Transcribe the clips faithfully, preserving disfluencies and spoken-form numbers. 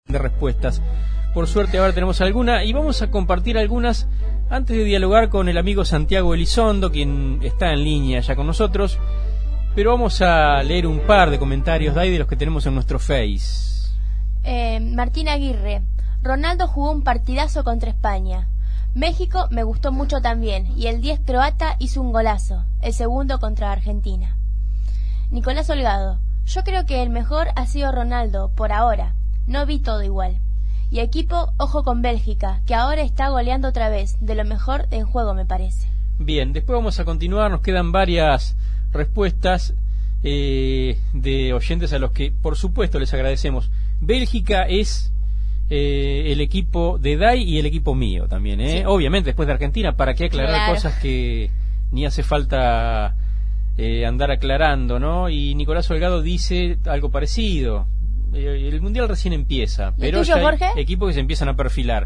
de respuestas. Por suerte ahora tenemos alguna y vamos a compartir algunas antes de dialogar con el amigo Santiago Elizondo, quien está en línea ya con nosotros, pero vamos a leer un par de comentarios de ahí de los que tenemos en nuestro Face. Eh, Martín Aguirre: Ronaldo jugó un partidazo contra España. México me gustó mucho también, y el diez croata hizo un golazo, el segundo contra Argentina. Nicolás Holgado: yo creo que el mejor ha sido Ronaldo, por ahora. No vi todo igual. Y equipo, ojo con Bélgica, que ahora está goleando otra vez, de lo mejor en juego me parece. Bien, después vamos a continuar, nos quedan varias respuestas eh, de oyentes a los que por supuesto les agradecemos. Bélgica es eh, el equipo de Dai y el equipo mío también, ¿eh? Sí. Obviamente después de Argentina, para que aclarar claro. cosas que ni hace falta eh, andar aclarando, ¿no? Y Nicolás Holgado dice algo parecido. El mundial recién empieza, pero tuyo, ya hay Jorge? equipos que se empiezan a perfilar.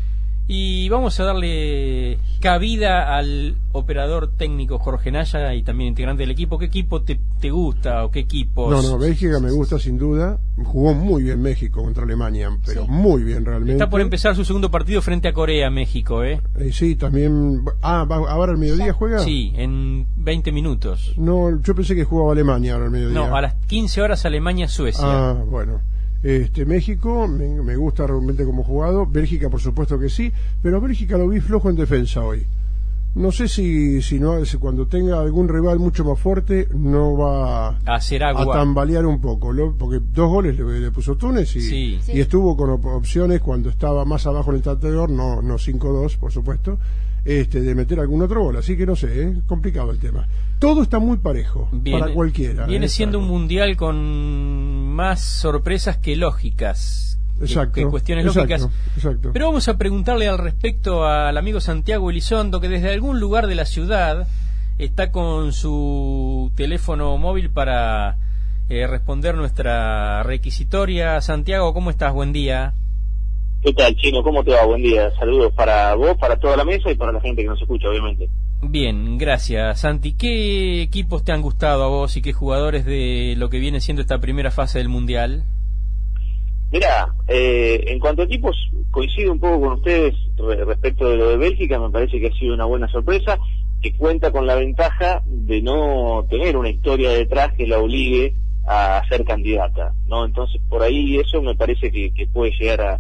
Y vamos a darle cabida al operador técnico Jorge Naya y también integrante del equipo. ¿Qué equipo te, te gusta o qué equipos? No, no, Bélgica me gusta sin duda. Jugó muy bien México contra Alemania, pero sí. muy bien realmente. Está por empezar su segundo partido frente a Corea, México, ¿eh? eh sí, también. Ah, ¿ahora al mediodía juega? Sí, en veinte minutos. No, yo pensé que jugaba Alemania ahora al mediodía. No, a las quince horas Alemania-Suecia. Ah, bueno. Este, México me, me gusta realmente como jugado. Bélgica por supuesto que sí, pero Bélgica lo vi flojo en defensa hoy. No sé si, si no si cuando tenga algún rival mucho más fuerte no va a hacer agua, a tambalear un poco, lo, porque dos goles le, le puso Túnez y, sí. y estuvo con op opciones cuando estaba más abajo en el tanteador, no, no cinco dos por supuesto, este, de meter algún otro gol, así que no sé, ¿eh? Complicado el tema. Todo está muy parejo, viene, para cualquiera. Viene ¿eh? siendo un mundial con más sorpresas que lógicas, exacto, que, que cuestiones exacto, lógicas. Exacto. Pero vamos a preguntarle al respecto al amigo Santiago Elizondo, que desde algún lugar de la ciudad está con su teléfono móvil para eh, responder nuestra requisitoria. Santiago, ¿cómo estás? Buen día. ¿Qué tal, Chino? ¿Cómo te va? Buen día. Saludos para vos, para toda la mesa y para la gente que nos escucha, obviamente. Bien, gracias, Santi. ¿Qué equipos te han gustado a vos y qué jugadores de lo que viene siendo esta primera fase del Mundial? Mirá, eh, en cuanto a equipos, coincido un poco con ustedes respecto de lo de Bélgica. Me parece que ha sido una buena sorpresa, que cuenta con la ventaja de no tener una historia detrás que la obligue a ser candidata, ¿no? Entonces, por ahí eso me parece que, que puede llegar a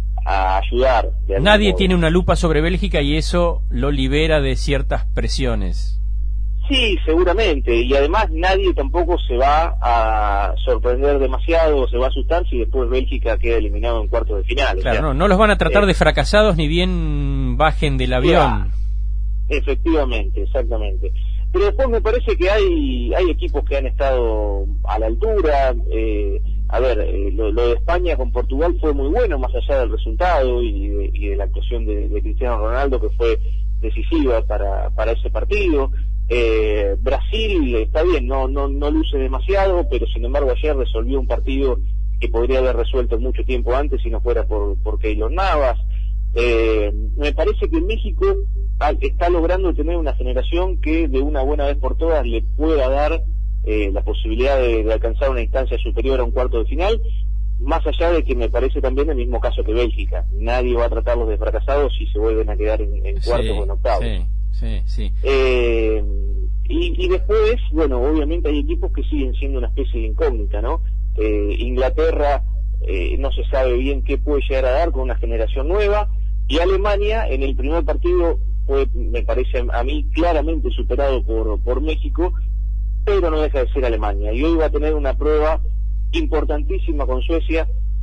a ayudar. Nadie modo. Tiene una lupa sobre Bélgica y eso lo libera de ciertas presiones. Sí, seguramente, y además nadie tampoco se va a sorprender demasiado o se va a asustar si después Bélgica queda eliminado en cuartos de final. Claro, o sea, no, no los van a tratar eh, de fracasados ni bien bajen del avión. Claro, efectivamente, exactamente. Pero después me parece que hay hay equipos que han estado a la altura. eh, A ver, eh, lo, lo de España con Portugal fue muy bueno, más allá del resultado y de, y de la actuación de, de Cristiano Ronaldo, que fue decisiva para, para ese partido. Eh, Brasil está bien, no, no, no luce demasiado, pero sin embargo ayer resolvió un partido que podría haber resuelto mucho tiempo antes si no fuera por, por Keylor Navas. Eh, me parece que México está logrando tener una generación que de una buena vez por todas le pueda dar Eh, la posibilidad de, de alcanzar una instancia superior a un cuarto de final, más allá de que me parece también el mismo caso que Bélgica. Nadie va a tratarlos de fracasados si se vuelven a quedar en, en cuartos sí, o en octavos. Sí, sí, sí. Eh, y, y después, bueno, obviamente hay equipos que siguen siendo una especie de incógnita, ¿no? Eh, Inglaterra eh, no se sabe bien qué puede llegar a dar con una generación nueva, y Alemania en el primer partido fue, me parece a mí, claramente superado por, por México, pero no deja de ser Alemania, y hoy va a tener una prueba importantísima con Suecia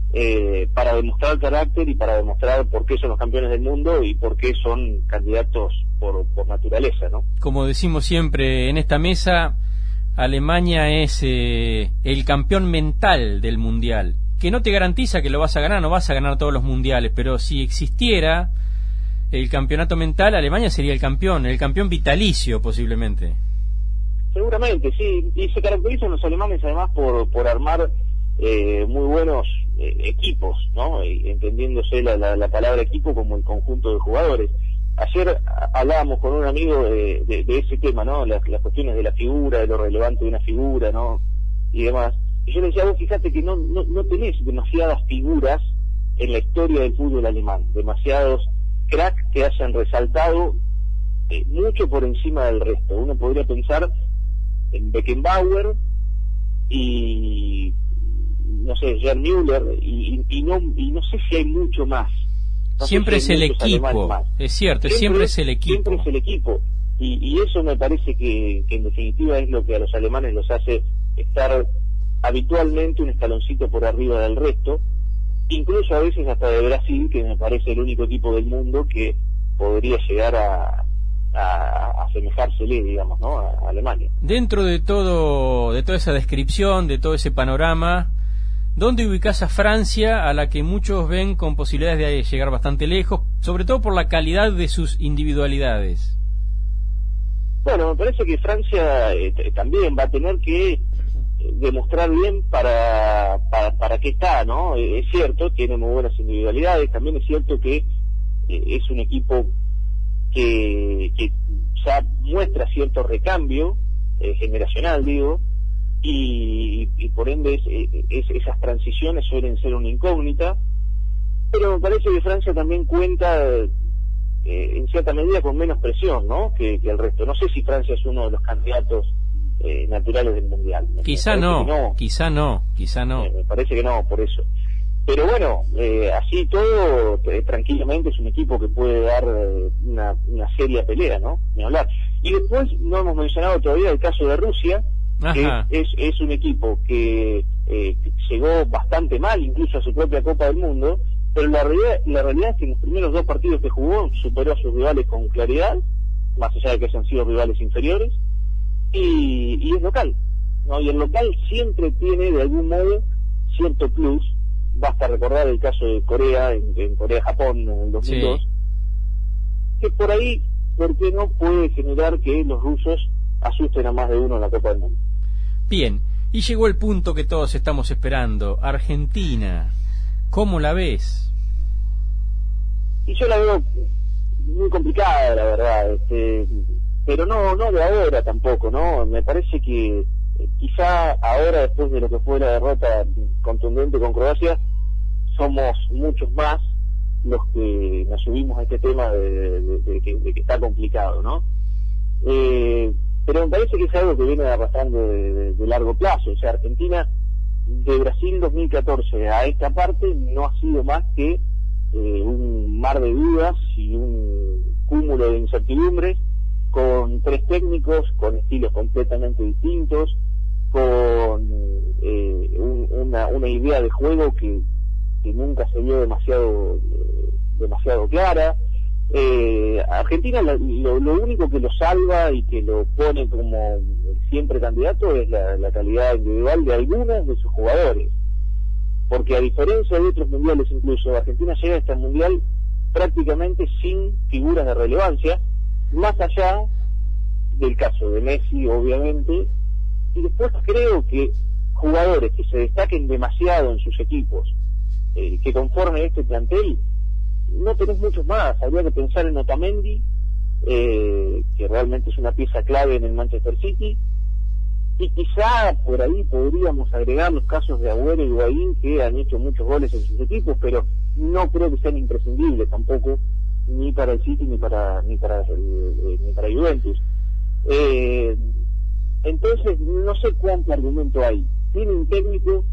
eh, para demostrar carácter y para demostrar por qué son los campeones del mundo y por qué son candidatos por, por naturaleza, ¿no? Como decimos siempre en esta mesa, Alemania es eh, el campeón mental del Mundial, que no te garantiza que lo vas a ganar, no vas a ganar todos los mundiales, pero si existiera el campeonato mental, Alemania sería el campeón, el campeón vitalicio posiblemente. Seguramente, sí, y se caracterizan los alemanes además por por armar eh, muy buenos eh, equipos, ¿no? Y entendiéndose la, la, la palabra equipo como el conjunto de jugadores. Ayer hablábamos con un amigo de, de, de ese tema, ¿no? Las, las cuestiones de la figura, de lo relevante de una figura, ¿no? Y demás. Y yo le decía, vos fíjate que no, no, no tenés demasiadas figuras en la historia del fútbol alemán, demasiados cracks que hayan resaltado eh, mucho por encima del resto. Uno podría pensar en Beckenbauer y no sé, Gerd Müller y, y, y no y no sé si hay mucho más. No siempre si es el equipo, es cierto, siempre, siempre es el equipo. Siempre es el equipo. Y, y eso me parece que, que en definitiva es lo que a los alemanes los hace estar habitualmente un escaloncito por arriba del resto, incluso a veces hasta de Brasil, que me parece el único equipo del mundo que podría llegar a, a asemejársele, digamos, ¿no? a, a Alemania. Dentro de todo, de toda esa descripción, de todo ese panorama, ¿dónde ubicás a Francia, a la que muchos ven con posibilidades de llegar bastante lejos, sobre todo por la calidad de sus individualidades? Bueno, me parece que Francia eh, también va a tener que eh, demostrar bien para, para para qué está, ¿no? Eh, es cierto, tiene muy buenas individualidades, también es cierto que eh, es un equipo que, que ya muestra cierto recambio eh, generacional, digo, y, y por ende es, es, esas transiciones suelen ser una incógnita, pero me parece que Francia también cuenta Eh, en cierta medida con menos presión, ¿no? Que, que el resto. No sé si Francia es uno de los candidatos eh, naturales del mundial. Me, quizá me no, no, quizá no, quizá no. Me, me parece que no, por eso. Pero bueno, eh, así todo, eh, tranquilamente es un equipo que puede dar eh, una, una seria pelea, ¿no? Ni hablar. Y después no hemos mencionado todavía el caso de Rusia, Ajá. que es, es un equipo que, eh, que llegó bastante mal, incluso a su propia Copa del Mundo, pero la realidad, la realidad es que en los primeros dos partidos que jugó superó a sus rivales con claridad, más allá de que hayan sido rivales inferiores, y, y es local, ¿no? Y el local siempre tiene de algún modo cierto plus. Basta recordar el caso de Corea, en, en Corea-Japón en el dos mil dos, sí. Que por ahí, ¿por qué no puede generar que los rusos asusten a más de uno en la Copa del Mundo? Bien, y llegó el punto que todos estamos esperando, Argentina. ¿Cómo la ves? Y yo la veo muy complicada, la verdad, este, pero no no de ahora tampoco, ¿no? Me parece que eh, quizá ahora, después de lo que fue la derrota contundente con Croacia, somos muchos más los que nos subimos a este tema de, de, de, de, que, de que está complicado, ¿no? Eh, pero me parece que es algo que viene arrastrando de, de, de largo plazo. O sea, Argentina de Brasil dos mil catorce a esta parte no ha sido más que eh, un mar de dudas y un cúmulo de incertidumbres, con tres técnicos, con estilos completamente distintos, con eh, un, una, una idea de juego que, que nunca se vio demasiado eh, demasiado clara. Eh, Argentina lo, lo, lo único que lo salva y que lo pone como siempre candidato es la, la calidad individual de algunos de sus jugadores, porque a diferencia de otros mundiales, incluso Argentina llega a este mundial prácticamente sin figuras de relevancia, más allá del caso de Messi, obviamente, y después creo que jugadores que se destaquen demasiado en sus equipos, eh, que conformen este plantel, no tenés muchos más. Habría que pensar en Otamendi, eh, que realmente es una pieza clave en el Manchester City, y quizá por ahí podríamos agregar los casos de Agüero y Higuaín, que han hecho muchos goles en sus equipos, pero no creo que sean imprescindibles tampoco, ni para el City ni para ni para el, ni para Juventus. Eh, entonces no sé cuánto argumento hay. Tiene un técnico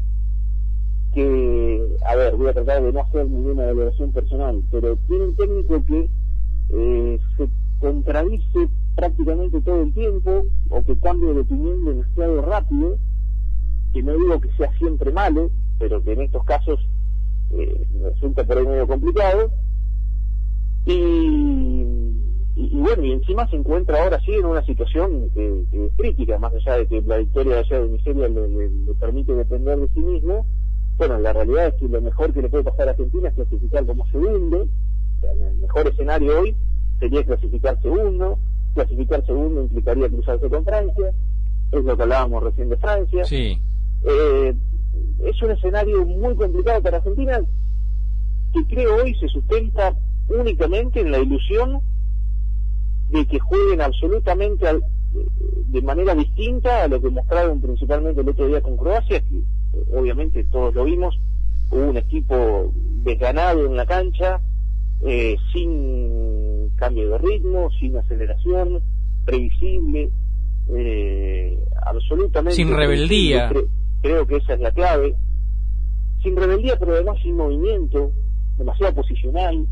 que, a ver, voy a tratar de no hacer ninguna valoración personal, pero tiene un técnico que eh, se contradice prácticamente todo el tiempo, o que cambia de opinión demasiado rápido, que no digo que sea siempre malo, pero que en estos casos eh, resulta por ahí medio complicado, y, y, y bueno, y encima se encuentra ahora sí en una situación que, que es crítica, más allá de que la victoria de allá de Nigeria le, le, le permite depender de sí mismo. Bueno, la realidad es que lo mejor que le puede pasar a Argentina es clasificar como segundo. O sea, el mejor escenario hoy sería clasificar segundo. Clasificar segundo implicaría cruzarse con Francia, es lo que hablábamos recién de Francia. Sí. Eh, es un escenario muy complicado para Argentina, que creo hoy se sustenta únicamente en la ilusión de que jueguen absolutamente al, de manera distinta a lo que mostraron principalmente el otro día con Croacia, que obviamente todos lo vimos, hubo un equipo desganado en la cancha, eh, sin cambio de ritmo, sin aceleración, previsible, eh, absolutamente sin rebeldía. Creo, creo que esa es la clave. Sin rebeldía, pero además sin movimiento, demasiado posicional.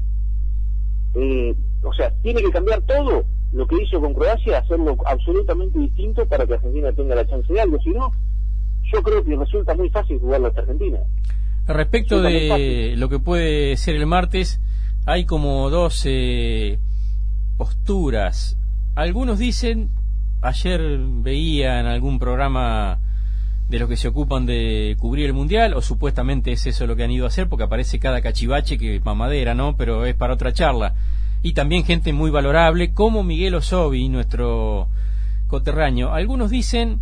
Eh, o sea, tiene que cambiar todo lo que hizo con Croacia, hacerlo absolutamente distinto para que Argentina tenga la chance de algo. Si no, yo creo que resulta muy fácil jugar a Argentina. Respecto de lo que puede ser el martes, hay como dos eh, posturas. Algunos dicen, ayer veía en algún programa de los que se ocupan de cubrir el Mundial, o supuestamente es eso lo que han ido a hacer, porque aparece cada cachivache que mamadera, ¿no? Pero es para otra charla. Y también gente muy valorable, como Miguel Osovi, nuestro coterráneo. Algunos dicen,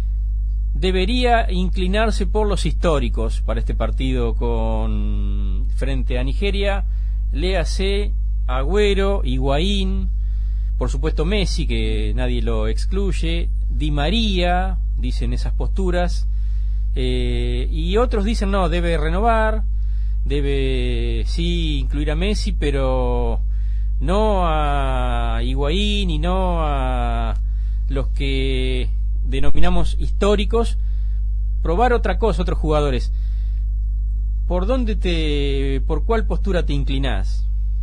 debería inclinarse por los históricos para este partido con frente a Nigeria. Léase Agüero, Higuaín, por supuesto Messi, que nadie lo excluye, Di María, dicen esas posturas, eh, y otros dicen no, debe renovar, debe sí incluir a Messi, pero no a Higuaín y no a los que denominamos históricos, probar otra cosa, otros jugadores. ¿Por dónde te, por cuál postura te inclinás?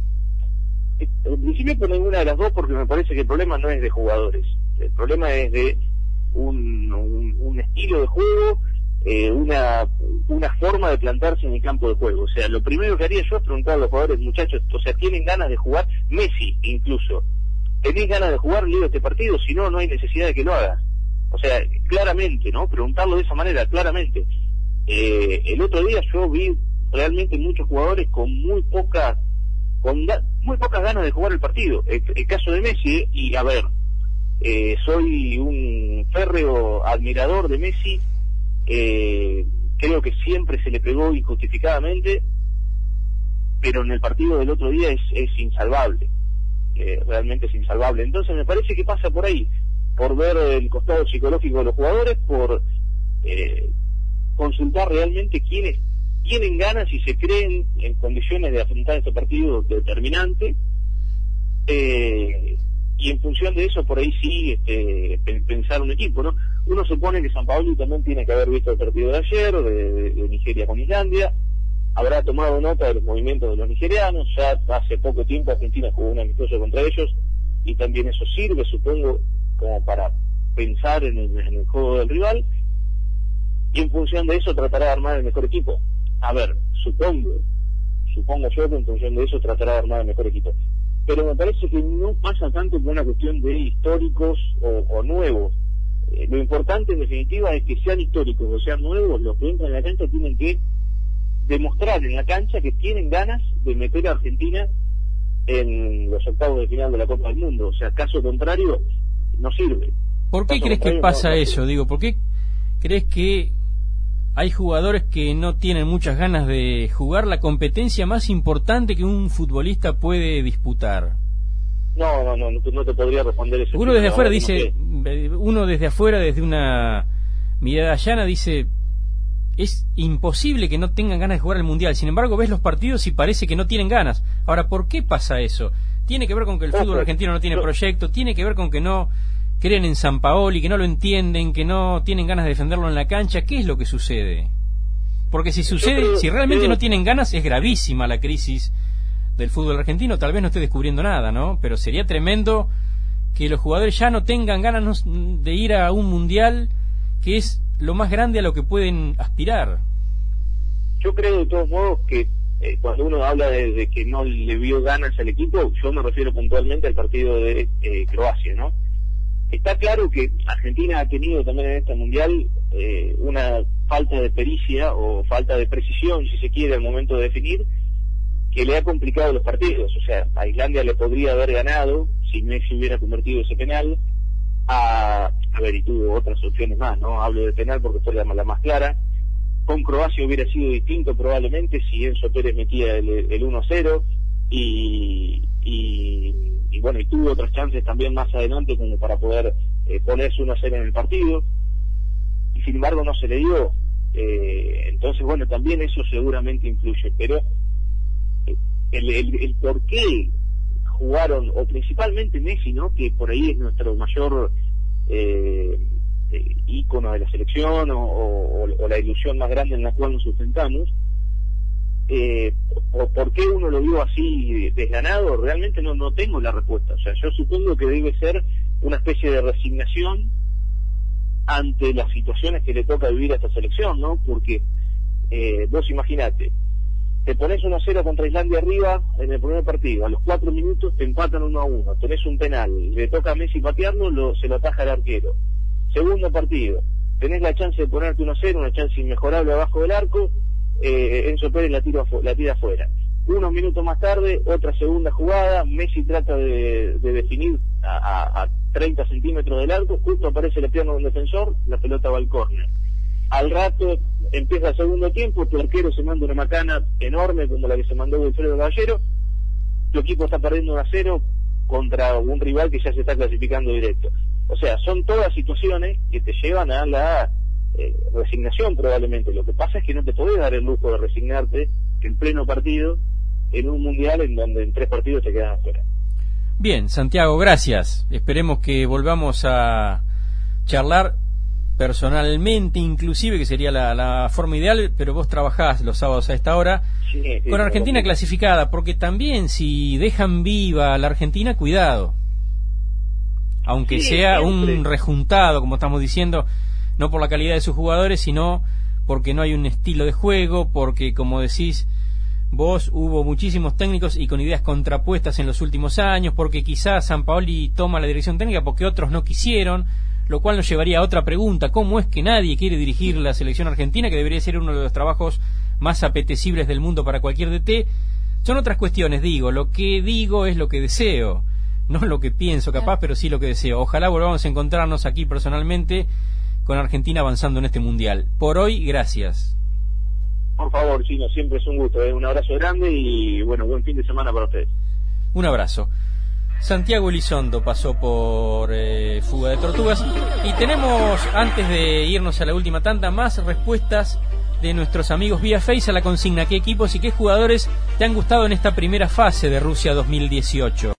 En principio por ninguna de las dos, porque me parece que el problema no es de jugadores, el problema es de un, un, un estilo de juego, eh, una una forma de plantarse en el campo de juego. O sea, lo primero que haría yo es preguntar a los jugadores, muchachos, o sea, ¿tienen ganas de jugar? Messi incluso, ¿tenés ganas de jugar lío este partido? Si no, no hay necesidad de que lo hagas. O sea, claramente, ¿no? Preguntarlo de esa manera, claramente. Eh, el otro día yo vi realmente muchos jugadores con muy poca con ga muy pocas ganas de jugar el partido. El, el caso de Messi, y a ver, eh, soy un férreo admirador de Messi, eh, creo que siempre se le pegó injustificadamente, pero en el partido del otro día es, es insalvable, eh, realmente es insalvable. Entonces me parece que pasa por ahí, por ver el costado psicológico de los jugadores, por eh, consultar realmente quiénes tienen ganas y se creen en condiciones de afrontar este partido determinante, eh, y en función de eso por ahí sí este, pensar un equipo, ¿no? Uno supone que Sampaoli también tiene que haber visto el partido de ayer de, de, de Nigeria con Islandia, habrá tomado nota de los movimientos de los nigerianos. Ya hace poco tiempo Argentina jugó un amistoso contra ellos y también eso sirve, supongo, como para pensar en el, en el juego del rival, y en función de eso tratará de armar el mejor equipo. A ver, supongo, supongo yo que en función de eso tratará de armar el mejor equipo. Pero me parece que no pasa tanto por una cuestión de históricos o, o nuevos. Eh, lo importante en definitiva es que sean históricos o sean nuevos, los que entran en la cancha tienen que demostrar en la cancha que tienen ganas de meter a Argentina en los octavos de final de la Copa del Mundo. O sea, caso contrario, no sirve. ¿Por qué crees que pasa eso? Digo, ¿por qué crees que hay jugadores que no tienen muchas ganas de jugar la competencia más importante que un futbolista puede disputar? No, no, no, no te, no te podría responder eso. Uno desde afuera dice, uno desde afuera, desde una mirada llana, dice, es imposible que no tengan ganas de jugar el Mundial. Sin embargo, ves los partidos y parece que no tienen ganas. Ahora, ¿por qué pasa eso? ¿Tiene que ver con que el fútbol argentino no tiene proyecto? ¿Tiene que ver con que no creen en Sampaoli, que no lo entienden, que no tienen ganas de defenderlo en la cancha? ¿Qué es lo que sucede? Porque si sucede, si realmente no tienen ganas, es gravísima la crisis del fútbol argentino. Tal vez no esté descubriendo nada, ¿no? Pero sería tremendo que los jugadores ya no tengan ganas de ir a un mundial que es lo más grande a lo que pueden aspirar. Yo creo de todos modos que eh, cuando uno habla de, de que no le vio ganas al equipo, yo me refiero puntualmente al partido de eh, Croacia, ¿no? Está claro que Argentina ha tenido también en este mundial eh, una falta de pericia o falta de precisión, si se quiere, al momento de definir, que le ha complicado los partidos. O sea, a Islandia le podría haber ganado si Messi hubiera convertido ese penal. A, a ver, y tuvo otras opciones más, ¿no? Hablo de penal porque fue la, la más clara. Con Croacia hubiera sido distinto probablemente si Enzo Pérez metía el, el uno a cero y, y, y bueno, y tuvo otras chances también más adelante como para poder eh, ponerse uno a cero en el partido, y sin embargo no se le dio. Eh, entonces bueno, también eso seguramente influye, pero el, el, el por qué jugaron, o principalmente Messi, ¿no? Que por ahí es nuestro mayor eh, eh, ícono de la selección o, o, o la ilusión más grande en la cual nos sustentamos. Eh, por, ¿Por qué uno lo vio así desganado? Realmente no, no tengo la respuesta. O sea, yo supongo que debe ser una especie de resignación ante las situaciones que le toca vivir a esta selección, ¿no? Porque eh, vos imaginate, te pones uno a cero contra Islandia arriba en el primer partido, a los cuatro minutos te empatan uno a uno, tenés un penal, le toca a Messi patearlo, lo, se lo ataja el arquero. Segundo partido, tenés la chance de ponerte uno a cero, una chance inmejorable abajo del arco, eh, Enzo Pérez la tira, la tira afuera. Unos minutos más tarde, otra segunda jugada, Messi trata de, de definir a, a, a treinta centímetros del arco, justo aparece la pierna de un defensor, la pelota va al córner. Al rato empieza el segundo tiempo, tu arquero se manda una macana enorme como la que se mandó Wilfredo Caballero, tu equipo está perdiendo uno a cero contra un rival que ya se está clasificando directo. O sea, son todas situaciones que te llevan a la eh, resignación probablemente. Lo que pasa es que no te podés dar el lujo de resignarte en pleno partido en un mundial en donde en tres partidos te quedan afuera. Bien, Santiago, gracias. Esperemos que volvamos a charlar personalmente, inclusive, que sería la, la forma ideal, pero vos trabajás los sábados a esta hora, sí, sí, con Argentina sí. clasificada, porque también si dejan viva a la Argentina, cuidado. Aunque sí, sea siempre. Un rejuntado, como estamos diciendo, no por la calidad de sus jugadores, sino porque no hay un estilo de juego, porque, como decís vos, hubo muchísimos técnicos y con ideas contrapuestas en los últimos años, porque quizás Sampaoli toma la dirección técnica porque otros no quisieron, lo cual nos llevaría a otra pregunta: ¿cómo es que nadie quiere dirigir la selección argentina, que debería ser uno de los trabajos más apetecibles del mundo para cualquier D T? Son otras cuestiones, digo, lo que digo es lo que deseo, no lo que pienso capaz, pero sí lo que deseo. Ojalá volvamos a encontrarnos aquí personalmente con Argentina avanzando en este mundial. Por hoy, gracias. Por favor, Chino, siempre es un gusto, ¿eh? Un abrazo grande y bueno, buen fin de semana para ustedes. Un abrazo. Santiago Elizondo pasó por eh, Fuga de Tortugas y tenemos, antes de irnos a la última tanda, más respuestas de nuestros amigos vía Face a la consigna: ¿qué equipos y qué jugadores te han gustado en esta primera fase de Rusia dos mil dieciocho?